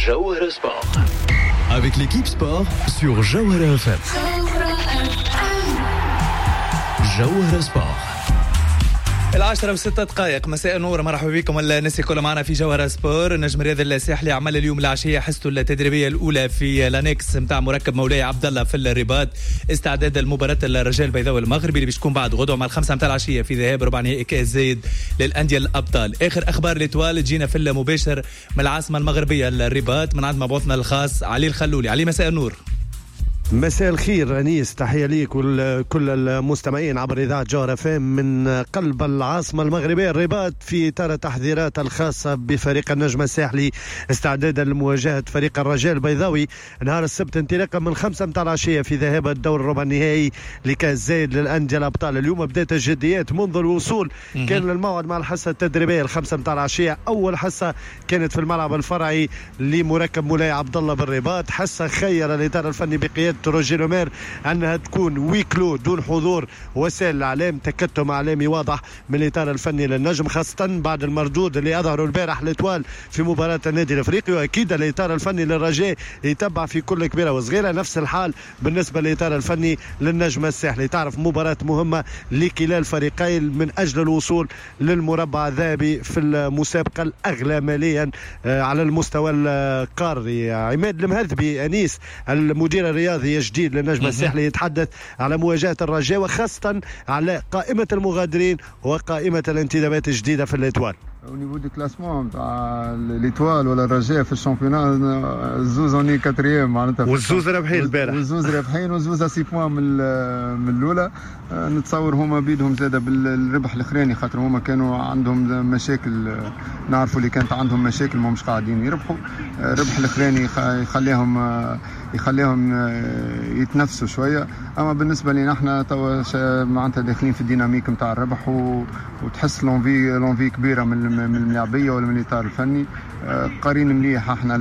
Jawahara Sport. Avec l'équipe sport sur Jawahara FM. Jawahara Sport. 10:06 مساء النور، مرحبا بكم الناس الكل معنا في جوهرة سبور. النجم الرياضي الساحلي عمل اليوم العشية حصته التدريبية الأولى في لانكس متاع مركب مولاي عبد الله في الرباط، استعداد المباراة الرجال البيضاوي المغربي اللي بتكون بعد غدوة مع 5 متاع العشية في ذهاب ربع نهائي كأس زايد للأندية الأبطال. آخر أخبار الإتوال جينا في المباشر من العاصمة المغربية الرباط من عند مبعوثنا الخاص علي الخلولي. علي مساء النور. مساء الخير أنيس، تحية ليك وكل المستمعين عبر إذاعة جوهرة FM من قلب العاصمة المغربية الرباط في إطار التحذيرات الخاصة بفريق النجم الساحلي استعدادا لمواجهة فريق الرجال البيضاوي نهار السبت انطلاقا من 5 متاع العشية في ذهاب الدور الربع النهائي لكأس زايد للأندية الأبطال. اليوم بدأت الجديات منذ الوصول، كان الموعد مع الحصة التدريبية 5 متاع العشية. أول حصة كانت في الملعب الفرعي لمركب مولاي عبد الله بالرباط، حصة خير الإدارة الفني بقيادة روجي لومير أنها تكون ويكلو دون حضور وسائل الإعلام، تكتم إعلامي واضح من الإطار الفني للنجم، خاصة بعد المردود اللي أظهره البارح الإتوال في مباراة النادي الأفريقي. وأكيد الإطار الفني للرجاء يتبع في كل كبيرة وصغيرة. نفس الحال بالنسبة للإطار الفني للنجم الساحلي. تعرف مباراة مهمة لكلا الفريقين من أجل الوصول للمربع الذهبي في المسابقة الأغلى ماليا على المستوى القاري. عماد المهذبي أنيس المدير الرياضي جديد للنجم الساحلي يتحدث على مواجهة الرجاء وخاصة على قائمة المغادرين وقائمة الانتدابات الجديدة في الإتوال. au niveau du classement نتاع الإتوال ولا الرجاء في الشامبيونات، الزوز اوني كاتريام معناتها، والزوز رابحين البارح، والزوز رابحين وزوز 6 بوان من الاولى. نتصور هما بيدهم زاده بالربح الاخراني، خاطر هما كانوا عندهم مشاكل، نعرفوا اللي كانت عندهم مشاكل ما مش قاعدين يربحوا. الربح الاخراني يخليهم يتنفسوا شويه. اما بالنسبه لنا احنا توا معناتها داخلين في الديناميك نتاع الربح، وتحس لونفي كبيره من الملاعبيه ولا من الاطار الفني. قارين مليح احنا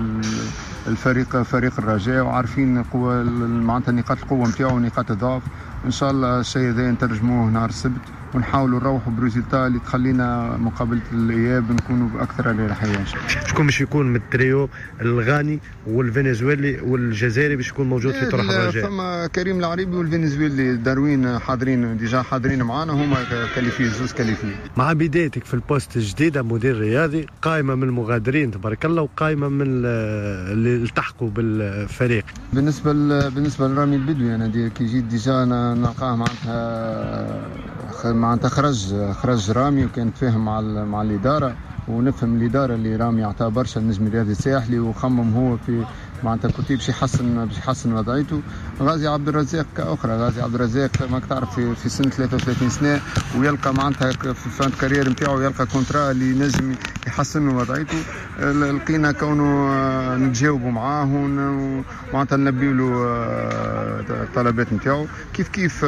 فريق الرجاء، وعارفين قوه معناتها نقاط القوه نتاعو ونقاط الضعف. ان شاء الله الشيء هذا نترجموه نهار السبت، ونحاولوا نروحوا بريزلتا اللي تخلينا مقابله الاياب نكونوا باكثر اريحيه ان شاء الله. شكون باش يكون من التريو الغاني والفنزويلي والجزائري باش يكون موجود في طرح الرجاء؟ ثم كريم العريبي والفنزويلي داروين حاضرين معنا، هما كاليفي زوز كاليفي. مع بدايتك في البوست الجديده مدير رياضي، قائمه من المغادرين تبارك الله وقائمه من اللي التحقوا بالفريق. بالنسبه لرامي البدوي انا كي جيت ديجا نلقاه معناتها خرج رامي، وكان فاهم مع الاداره، ونفهم الاداره اللي رامي عطاه برشا النجم الرياضي الساحلي، وخمم هو في معناتها كنت باش يحسن وضعيته. غازي عبد الرزاق كأخرى، غازي عبد الرزاق ما تعرف في سن 33 سنه، ويلقى معناتها في فانت كارير نتاعو يلقى كونترا اللي نجم يحسن وضعيته. لقينا كونه نتجاوبوا معاه ومعناتها نلبيو له الطلبات نتاعو. كيف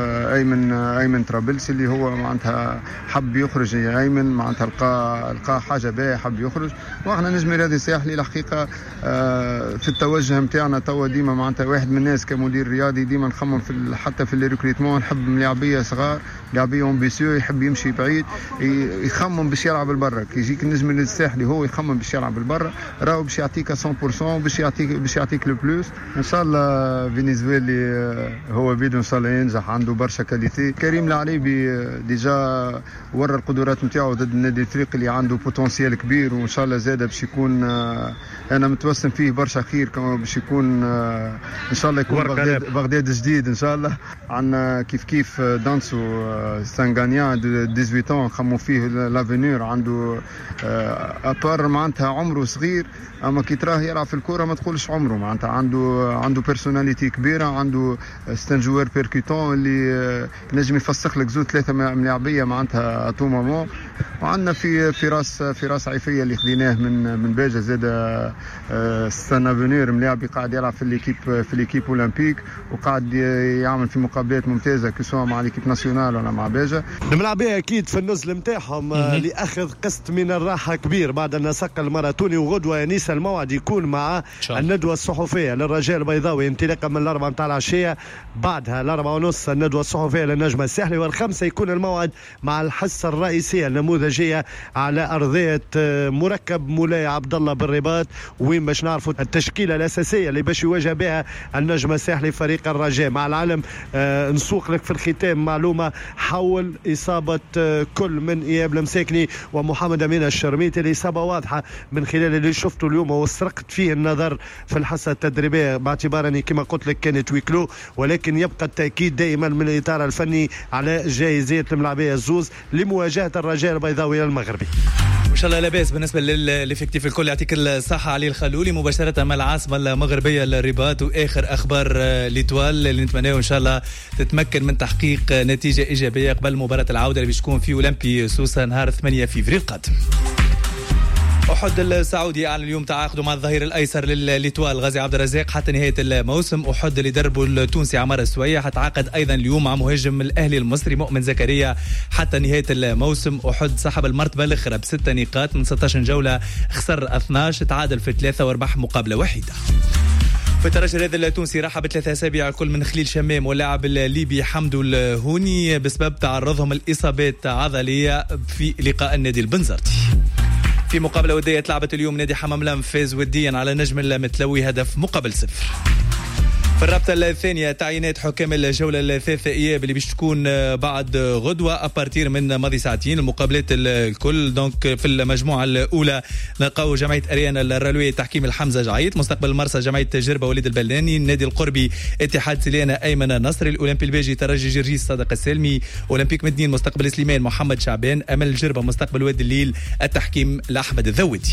ايمن ترابلسي اللي هو معناتها حب يخرج، ايمن معناتها لقى حاجه باهيه حب يخرج. واحنا نجم رياضي ساحلي الحقيقه في التوجه نتاعنا توا ديما معناتها واحد من الناس كمدير رياضي ديما نخمم حتى في الريكريتمون، نحب ملاعبيه صغار، لاعبيه امبيسيو، يحب يمشي بعيد، يخمم باش يلعب البرا. كي يجيك النجم الساحلي هو يخمم باش يلعب البرا، راهو باش يعطيك 100%، باش يعطيك لو بلوس. ان شاء الله فينيزويلي هو بيدو ان شاء الله ينجح، عنده برشا كاليتي. كريم العريبي ديجا ورى القدرات نتاعو ضد النادي الافريقي اللي عنده بوتنسيال كبير، وان شاء الله زاده باش يكون، انا متوسم فيه برشا خير كما باش يكون ان شاء الله يكون بغداد جديد ان شاء الله. عندنا كيف دانسو سانغانيا 18 خمو فيه لافينير، عنده ابار معناتها عمره صغير، اما كي تراه يلعب في الكره ما تقولش عمره، معناتها عنده بيرسوناليتي كبيره، عنده ستانجوير بيركوتون اللي نجم يفسخ لك زوج 3 ملاعبيه معناتها تو مومون. وعندنا في راس عيفيه اللي خديناه من باجه زاد السنه فينير ملاعبي قاعد يلعب في ليكيب اولمبيك، وقاعد يعمل في مقابلات ممتازه كسوا مع ليكيب ناسيونال ولا مع باجة. الملاعبية أكيد في النزل متاعهم لأخذ قسط من الراحة كبير بعد النسق الماراثوني، وغدوة ينيس الموعد يكون مع الندوة الصحفية للرجال البيضاوي انطلاقا من 4 متاع العشية، بعدها 4:30 الندوة الصحفية للنجم الساحلي، وال5 يكون الموعد مع الحصة الرئيسية النموذجية على أرضية مركب مولاي عبد الله بالرباط، وين باش نعرفوا التشكيلة الأساسية اللي باش يواجه بها النجم الساحلي فريق الرجاء. مع العلم نسوق لك في الختام معلومة حول إصابة كل من إياب المساكني ومحمد أمين الشرميتي، الإصابة واضحة من خلال اللي شفته اليوم واسترقت فيه النظر في الحصة التدريبية، باعتبار أني كما قلت لك كانت ويكلو، ولكن يبقى التأكيد دائما من الإطار الفني على جاهزية الملاعبية الزوز لمواجهة الرجاء البيضاوي المغربي. ان شاء الله لاباس. بالنسبه للافكتيف الكل يعطيك الصحه علي الخلولي مباشره من العاصمه المغربيه الرباط، واخر اخبار ليتوال اللي نتمناه ان شاء الله تتمكن من تحقيق نتيجه ايجابيه قبل مباراه العوده اللي بتكون في اولمبي سوسه نهار 8 فبراير القادم. أحد السعودي أعلن اليوم تعاقده مع الظهير الأيسر لليتوال غازي عبد الرزاق حتى نهاية الموسم. أحد اللي دربه التونسي عمار السوية حتعاقد أيضا اليوم مع مهاجم الأهلي المصري مؤمن زكريا حتى نهاية الموسم. أحد سحب المرتبة الأخرى ب6 نقاط من 16 جولة، خسر 12، تعادل في 3 وربح مقابلة وحيدة. في الترجي الرياضي التونسي راح ب3 أسابيع الكل من خليل شمام واللاعب الليبي حمدو الهوني بسبب تعرضهم الإصابات عضلية في لقاء النادي البنزرتي. في مقابلة ودية تلعبت اليوم نادي حمام لام فاز وديا على نجم المتلوي هدف مقابل 0. في الرابطة الثانية تعيينات حكام الجولة الثالثة إياب اللي باش تكون بعد غدوة أبارتير من ماضي ساعتين. المقابلات الكل دونك في المجموعة الأولى نلقاو جمعية أريانا الرلوية تحكيم الحمزة جعيط، مستقبل المرسى جمعية جربة وليد البلاني، النادي القربي اتحاد سليانة أيمن النصري، الأولمبي الباجي ترجي جرجيس صادق السالمي، أولمبيك مدنين مستقبل سليمان محمد شعبان، أمل جربة مستقبل وادي الليل التحكيم لأحمد الذودي.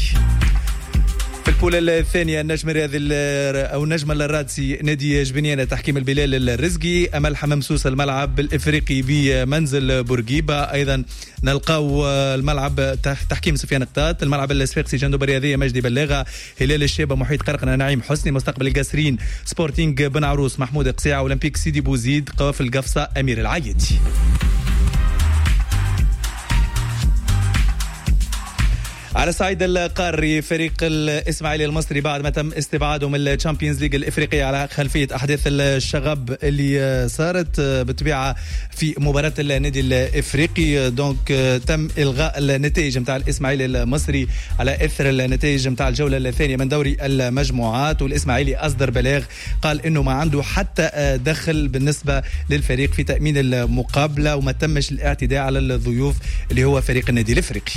في البول الثانية النجم الرياضي أو النجم الرادسي نادي جبنيانة تحكيم البلال الرزقي، أمل حمام سوس الملعب الإفريقي بمنزل بورقيبة، أيضا نلقاو الملعب تحكيم سفيان قطات، الملعب الصفاقسي جندوب الرياضية مجدي بلاغة، هلال الشابة محيط قرقنة نعيم حسني، مستقبل القاسرين سبورتينج بن عروس محمود قسيعة، أولمبيك سيدي بوزيد قوافل القفصة أمير العيدي. على الصعيد القاري فريق الإسماعيلي المصري بعد ما تم استبعاده من الشامبيونز ليج الإفريقية على خلفية أحداث الشغب اللي صارت بطبيعة في مباراة النادي الإفريقي، دونك تم إلغاء النتائج متاع الإسماعيلي المصري على إثر النتائج متاع الجولة الثانية من دوري المجموعات، والإسماعيلي أصدر بلاغ قال إنه ما عنده حتى دخل بالنسبة للفريق في تأمين المقابلة، وما تمش الاعتداء على الضيوف اللي هو فريق النادي الإفريقي.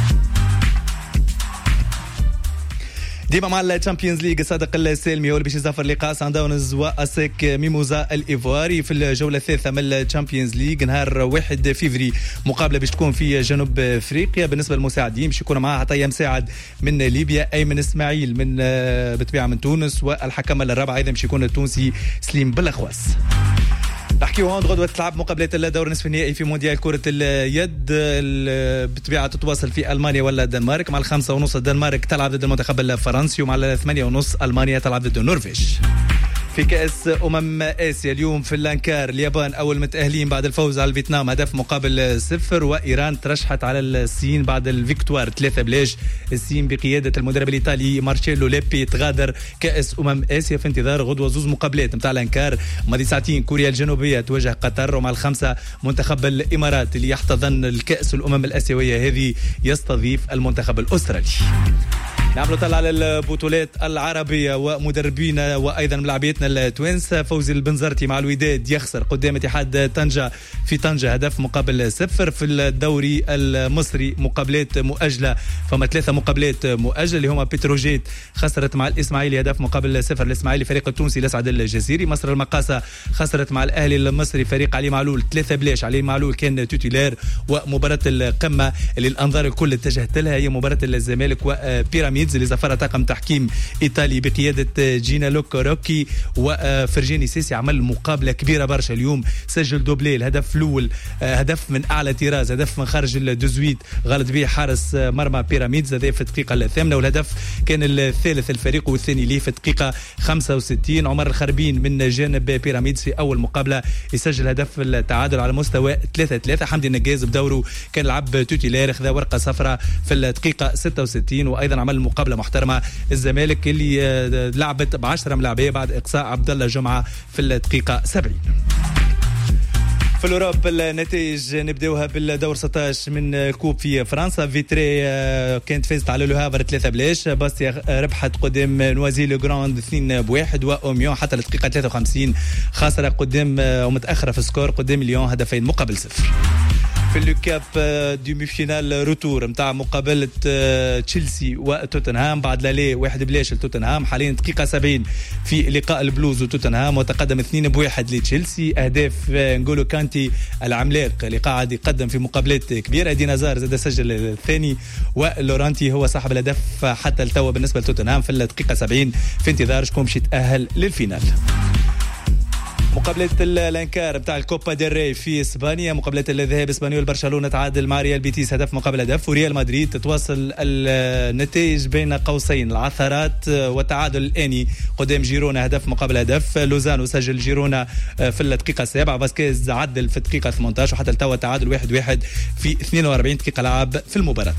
ديما مع الشامبيونز ليج صادق السالمي هو اللي باش يزفر لقاء سان داونز واسيك ميموزا الايفواري في الجوله الثالثه من الشامبيونز ليج نهار 1 فبراير. مقابله باش تكون في جنوب افريقيا. بالنسبه للمساعدين باش يكون معها عطيه مساعد من ليبيا، ايمن اسماعيل من بطبيعه من تونس، والحكم الرابع ايضا باش يكون التونسي سليم بلخواس. نحكيو هون غدوة تلعب مقابلات الدور نصف النهائي في مونديال كرة اليد بطبيعة تتواصل في ألمانيا ولا الدنمارك. مع 5:30 الدنمارك تلعب ضد المنتخب الفرنسي، ومع 8:30 ألمانيا تلعب ضد النرويج. في كأس آسيا اليوم في الأنكار اليابان أول متأهلين بعد الفوز على فيتنام هدف مقابل 0، وإيران ترشحت على الصين بعد الفيكتوار 3-0. الصين بقيادة المدرب الإيطالي مارشيلو ليبي تغادر كأس آسيا في انتظار غدوة زوز مقابلات متاع الأنكار. ماضي ساعتين كوريا الجنوبية تواجه قطر، ومع 5 منتخب الإمارات اللي يحتضن الكأس الآسيوية هذه يستضيف المنتخب الأسترالي. نعملوا طلع على البطولات العربية ومدربينا وأيضا ملاعبيتنا التوانس. فوزي البنزرتي مع الوداد يخسر قدام اتحاد طنجة في طنجة هدف مقابل 0. في الدوري المصري مقابلات مؤجلة، فما 3 مقابلات مؤجلة اللي هما بتروجيت خسرت مع الإسماعيلي هدف مقابل 0. الإسماعيلي فريق التونسي الأسعد الجزيري. مصر المقاصة خسرت مع الأهلي المصري فريق علي معلول 3-0. علي معلول كان توتيلير. ومباراة القمة اللي الأنظار الكل اتجهت لها هي مباراة الزمالك وبيراميد بيراميدز اللي زفر طاقم تحكيم ايطالي بقياده جينا لوكو روكي وفرجاني سيسي. عمل مقابله كبيره برشا اليوم، سجل دوبلي، الهدف الاول هدف من اعلى طراز، هدف من خارج الدوزويت غلط به حارس مرمى بيراميدز هذا في الدقيقه الثامنه، والهدف كان الثالث الفريق والثاني ليه في الدقيقه 65. عمر الخربين من جانب بيراميدز في اول مقابله يسجل هدف التعادل على مستوى 3-3. حمدي النجاز بدوره كان لعب توتيلير، خذا ورقه صفراء في الدقيقه 66. وايضا عمل مقابله محترمه الزمالك اللي لعبت ب10 ملاعبيه بعد اقصاء عبد الله جمعه في الدقيقه 70. في الأوروب النتائج نبداوها بالدور 16 من كوب في فرنسا. فيتري كانت فازت على لو هافر 3-0، باستيا ربحت قدام نوازي لو جراند 2-1، واوميون حتى الدقيقه 53 خاسره قدام ومتاخره في السكور قدام ليون هدفين مقابل 0. في اللوكاب ديمي فينال روتور نتاع مقابله تشيلسي وتوتنهام بعد لالي 1-0 لتوتنهام. حاليا دقيقه 70 في لقاء البلوز وتوتنهام وتقدم 2-1 لتشيلسي. اهداف نقولوا كانتي العملاق اللي قاعد يقدم في مقابلات كبيره، دينازار زاد سجل الثاني، ولورانتي هو صاحب الهدف حتى التو بالنسبه لتوتنهام في الدقيقه 70 في انتظار شكون باش يتاهل للفينال. مقابلة الانكار بتاع الكوبا ديل ري في اسبانيا، مقابلة الذهاب اسبانيول برشلونة تعادل مع ريال بيتيس هدف مقابل هدف، وريال مدريد تتواصل النتائج بين قوسين العثرات والتعادل الآني قدام جيرونا هدف مقابل هدف. لوزانو سجل جيرونا في الدقيقة 7، فاسكيز عدل في الدقيقة 18، وحتى التو تعادل 1-1 في 42 دقيقة لعب في المباراة.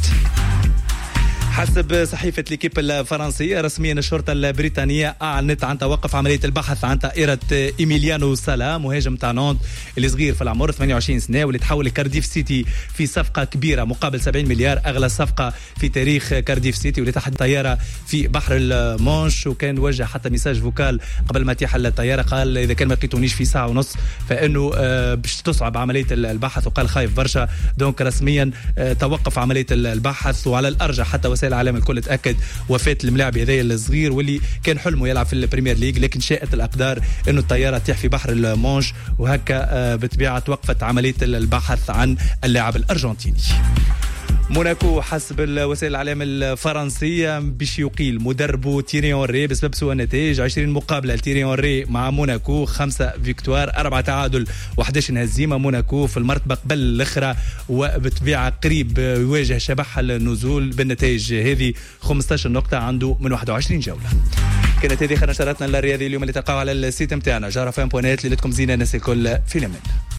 حسب صحيفة ليكيب الفرنسية رسميا الشرطة البريطانية أعلنت عن توقف عملية البحث عن طائرة إيميليانو سالا مهاجم تاع نونت اللي صغير في العمر 28 سنة واللي تحول لكارديف سيتي في صفقة كبيرة مقابل 70 مليار، أغلى صفقة في تاريخ كارديف سيتي، واللي تحت طيارة في بحر المونش. وكان وجه حتى ميساج فوكال قبل ما تيح الطيارة، قال إذا كان ما لقيتونيش في ساعة ونص فإنه باش تصعب عملية البحث، وقال خايف برشا. دونك رسميا توقف عملية البحث، وعلى الأرجح حتى وسائل العالم الكل تأكد وفاة الملاعب هذا الصغير واللي كان حلمه يلعب في البريمير ليج، لكن شاءت الأقدار إنه الطيارة تيح في بحر المونش، وهكا بطبيعة توقفت عملية البحث عن اللاعب الأرجنتيني. موناكو حسب وسائل الاعلام الفرنسيه باش يقيل مدربه تيري اونري بسبب سوء النتائج. 20 مقابله لتيري اونري مع موناكو، 5 فيكتوار 4 تعادل و11 هزيمه. موناكو في المرتبه قبل الاخرى، وبطبيعه قريب يواجه شبح النزول بالنتائج هذه. 15 نقطه عنده من 21 جوله. كانت هذه نشراتنا الرياضيه اليوم اللي تلقاوها على السيت نتاعنا جارفان.net. ليلتكم زينه، الناس الكل في الامان.